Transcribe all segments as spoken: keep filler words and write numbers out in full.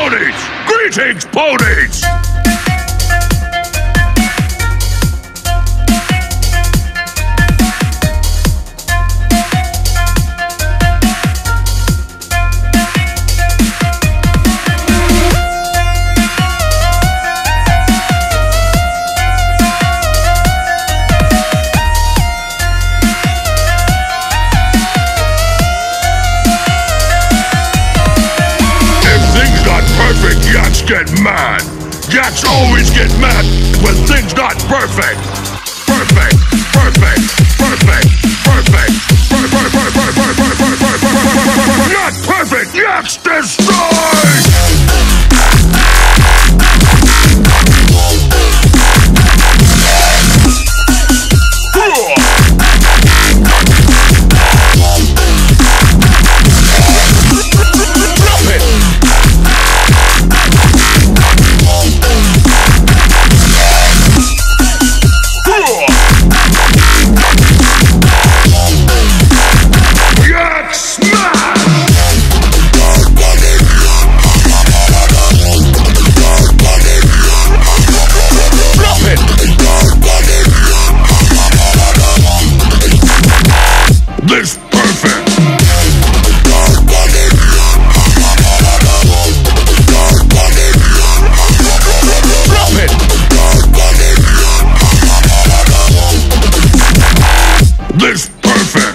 ponies! Greetings, ponies! Get mad. Yaks always get mad when things not perfect. Perfect, perfect, perfect, perfect, perfect, perfect, perfect, perfect, perfect, not perfect. Yaks destroy. This perfect. Drop it. This perfect.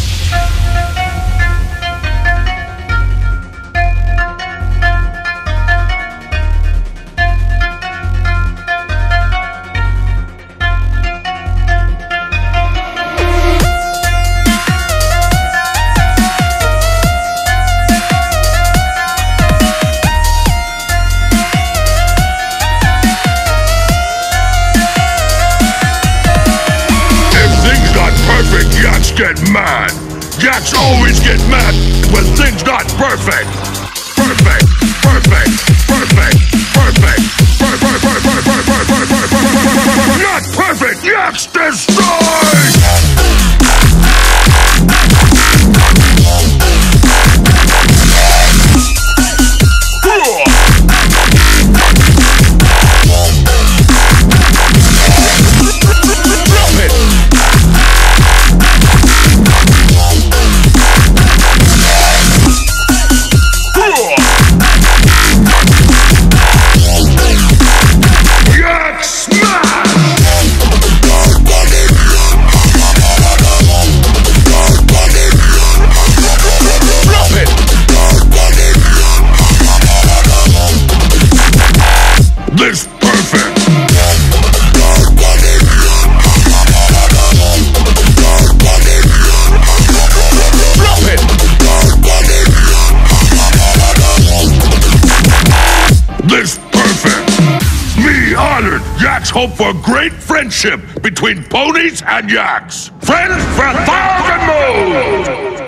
Yaks get mad. Yaks always get mad when things not perfect. Perfect, perfect, perfect, perfect, perfect, perfect, perfect, perfect, not perfect. Yaks destroy. This perfect. Drop it. This perfect. Me honored. Yaks hope for great friendship between ponies and yaks. Friends for thousand moons.